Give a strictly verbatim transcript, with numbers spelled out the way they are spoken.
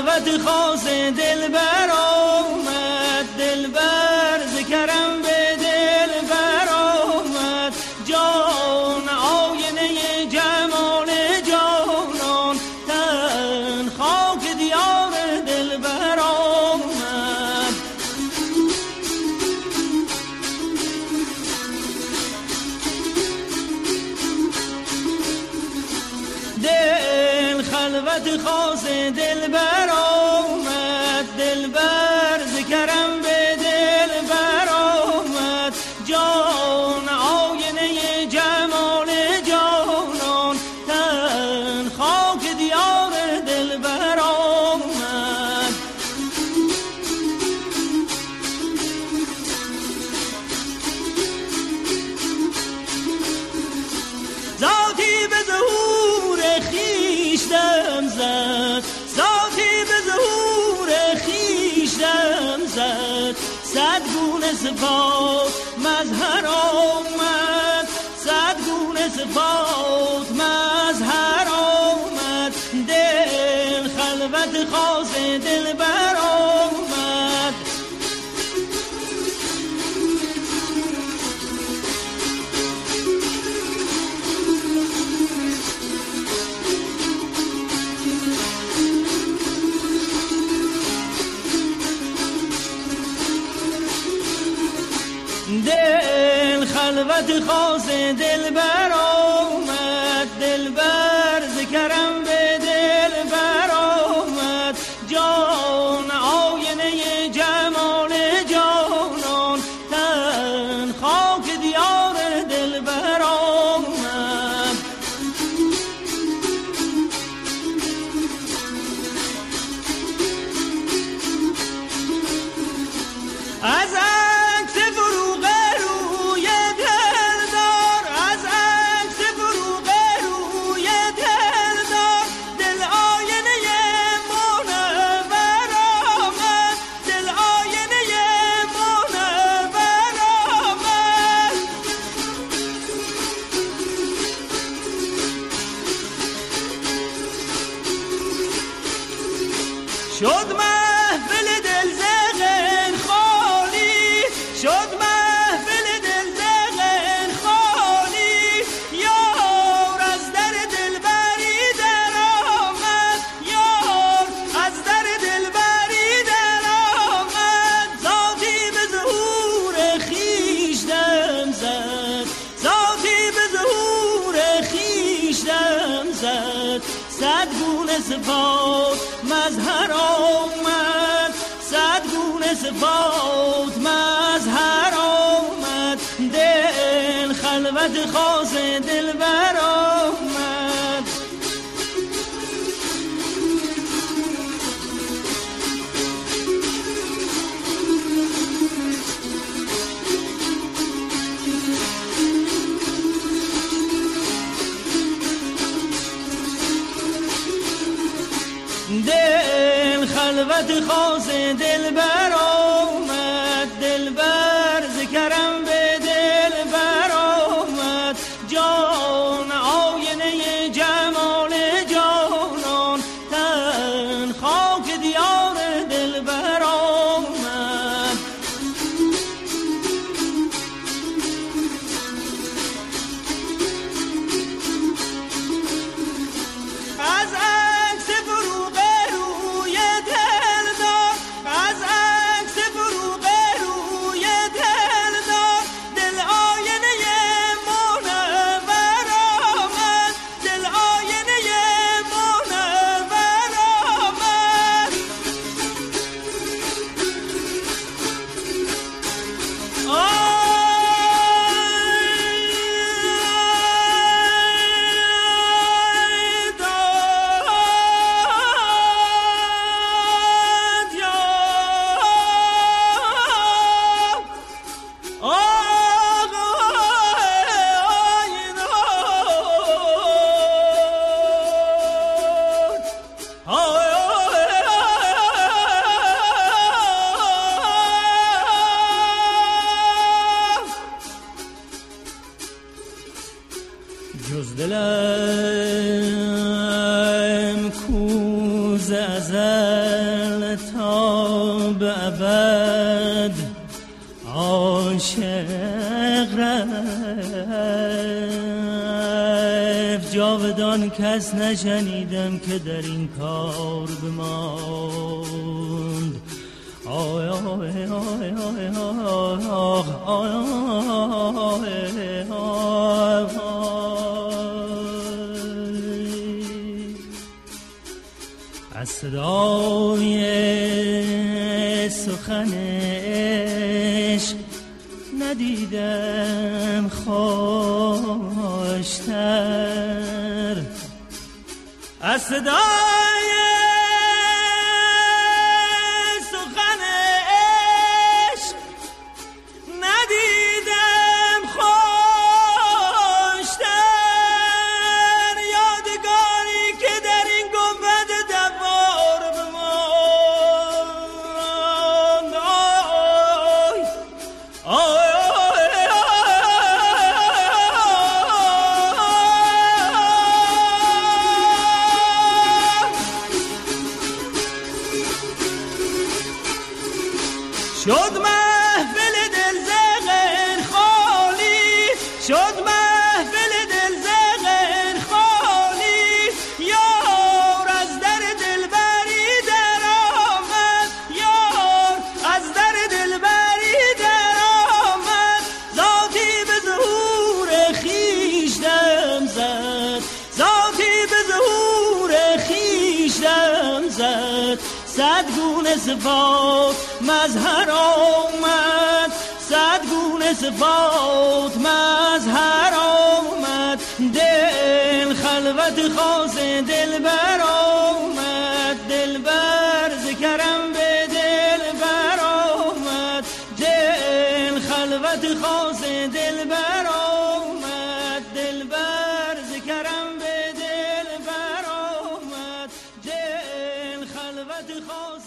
خلوت خاص دلبر آمد، دلبر ذکرم به دلبر آمد، جان آینه جمال جانان، تن خاک دیار دلبر آمد. دل خلوت خاص دلبر آمد، دلبر ذکرم به دلبر آمد، جان آینه جمال جانان، تن خاک دیار دلبر آمد. ذاتی به ظهور خویش دم زد، ذاتی به ظهور خویش دم زد، صد گونه صفات مظهر آمد، صد گونه صفات مظهر آمد، دل خلوت خاص دلبر آمد. دل خلوت خاص دلبر آمد، دلبر ذکرم به دلبر آمد، جان آینه جمال جانان، تن خاک دیار دلبر آمد. از شد محفل دل زغن خالی، شد محفل دل زغن خالی، یار از در دلبری در آمد، یار از در دلبری در آمد، ذاتی به ظهور خویش دم زد، ذاتی به ظهور خویش دم زد، صد گونه صفات مظهر آمد، صد گونه صفات مظهر آمد، دل خلوت خاص دلبر آمد. دل خلوت خاص دلبر آمد، دلبر ذکرم به دلبر آمد، جان آینه جمال جانان، تن خاک دیار دلبر آمد. از جز دلم کوز ازل ازل تا به ابد عاشق رفت، جاودان کس نشنیدم که در این کار بماند. آی آی آی آی آی آی از صدای سخنش ندیدم خوشتر، از صدای سخنش ندیدم خوشتر، یادگاری که در این گنبد دوار بماند. آی آی شد محفل دل زغن خالی، شد محفل دل زغن خالی، یار از در دلبری در آمد، یار از در دلبری در آمد، ذاتی به ظهور خویش دم زد، ذاتی به ظهور خویش دم زد، صد گونه صفات مظهر آمد، صد گونه صفات مظهر آمد، دل خلوت خاص دل بر آمد، دل بر ذکرم به دل بر آمد، دل خلوت خاص دل بر آمد، دل بر ذکرم به دل بر آمد، دل خلوت خاص